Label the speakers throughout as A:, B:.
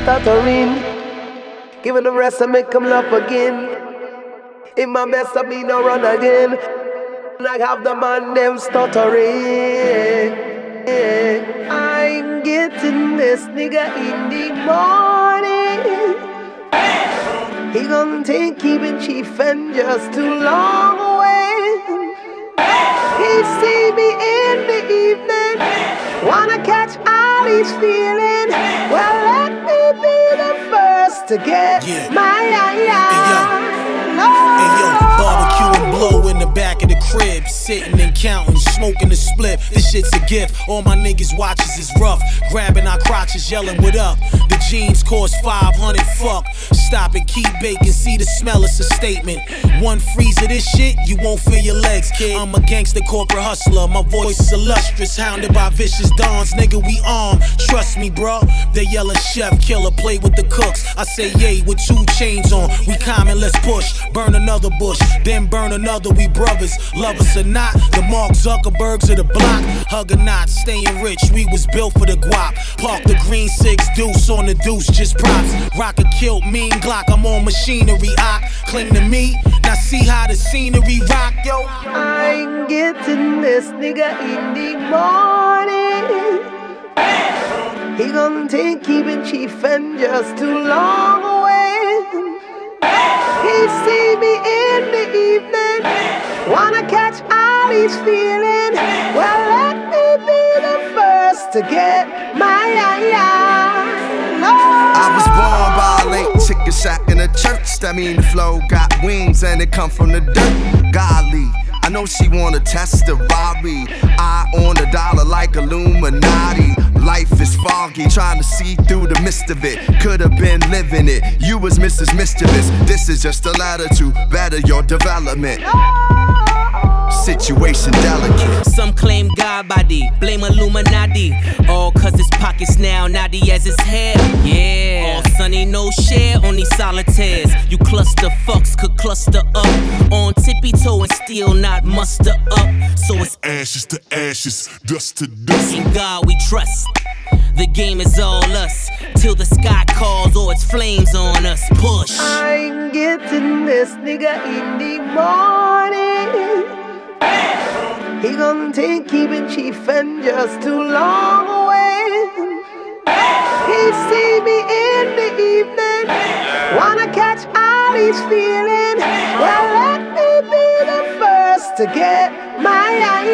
A: stuttering. Giving the rest and make them laugh again. In my best of me no run again. I have the man them stuttering. I'm getting this nigga in the morning. He gon' take keeping chief and just too long away. He see me in the evening, wanna catch all he's feeling. Well, let me be the first to get my
B: Hey yo, barbecue and blow in the back of the crib, sitting and counting, smoking the split. This shit's a gift. All my niggas watches is rough, grabbing our crotches, yelling what up. The jeans cost 500. Fuck, stop it, keep baking. See the smell, it's a statement. One freeze of this shit, you won't feel your legs, kid. I'm a gangster corporate hustler. My voice is illustrious, hounded by vicious dons. Nigga, we armed. Trust me, bro. They yelling chef, killer, play with the cooks. I say yay with 2 chains on. We common, let's push. Burn another bush, then burn another. We brothers, love us or not. The Mark Zuckerbergs of the block. Hug or not, staying rich. We was built for the guap. Park the green 6 deuce on the deuce, just props. Rocket killed mean Glock. I'm on machinery. Cling to me. Now see how the scenery rock, yo.
A: I'm getting this nigga in the morning. He gon' take keeping chief and just too long away. He see me in the evening, wanna catch all he's feeling. Well, let me be the first to get my
C: I was born by a late chicken shack in a church. That mean the flow got wings and it come from the dirt. Golly, I know she wanna test the Rari. Eye on the dollar like Illuminati. Life is foggy, trying to see through the mist of it. Could've been living it, you was Mrs. Mischievous. This is just a ladder to better your development. Situation delicate.
D: Some claim God body, blame Illuminati. All cause his pockets now naughty as his hair. Yeah, all sunny, no share on these solitaires. You cluster fucks could cluster up on tippy toe and still not muster up. So it's
E: ashes to ashes, dust to dust.
D: In God we trust. The game is all us till the sky calls or it's flames on us. Push.
A: I'm getting this nigga in the morning. He gon' take keeping chief and just too long away. He see me in the evening, wanna catch all he's feeling. Well, let me be the first to get my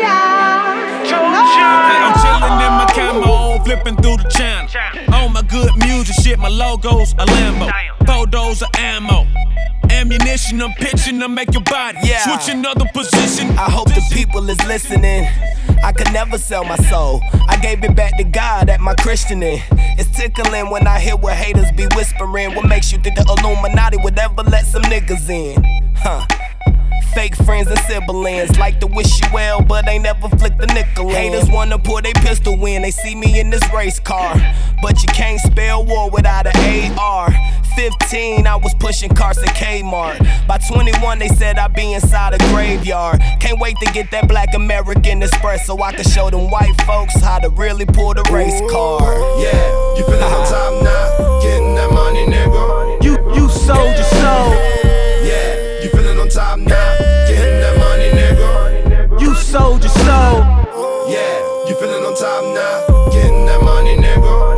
F: I'm chillin' in my camo, flipping through the channel. All my good music shit, my logo's a Lambo. Photos of ammo. Ammunition, I'm pitching to make your body switch another position.
G: I hope the people is listening. I could never sell my soul. I gave it back to God at my christening. It's tickling when I hear what haters be whispering. What makes you think the Illuminati would ever let some niggas in? Fake friends and siblings like to wish you well, but they never flick the nickel in. Haters wanna pull they pistol when they see me in this race car, but you can't spell war without an AR. 15, I was pushing cars at Kmart. By 21, they said I'd be inside a graveyard. Can't wait to get that black American Express so I can show them white folks how to really pull the race car.
C: Yeah, you feeling on top now, getting that money, nigga.
A: You sold your soul.
C: Yeah, you feeling on top now, getting that money, nigga.
A: You sold your soul.
C: Yeah, you feeling on top now, getting that money, nigga.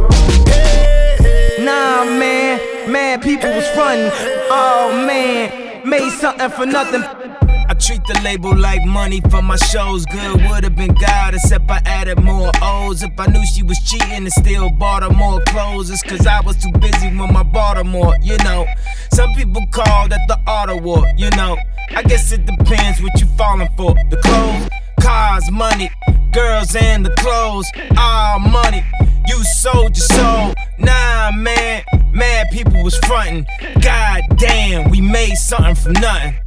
A: Nah, man, people was frontin'. Oh man, made something for nothing.
F: I treat the label like money for my shows. Good would've been God, except I added more O's. If I knew she was cheating and still bought her more clothes, it's cause I was too busy with my Baltimore, you know. Some people call that the auto war, you know. I guess it depends what you falling for. The clothes, cars, money, girls and the clothes, all money. You sold your soul. Nah, man, mad people was frontin'. God damn, we made something from nothing.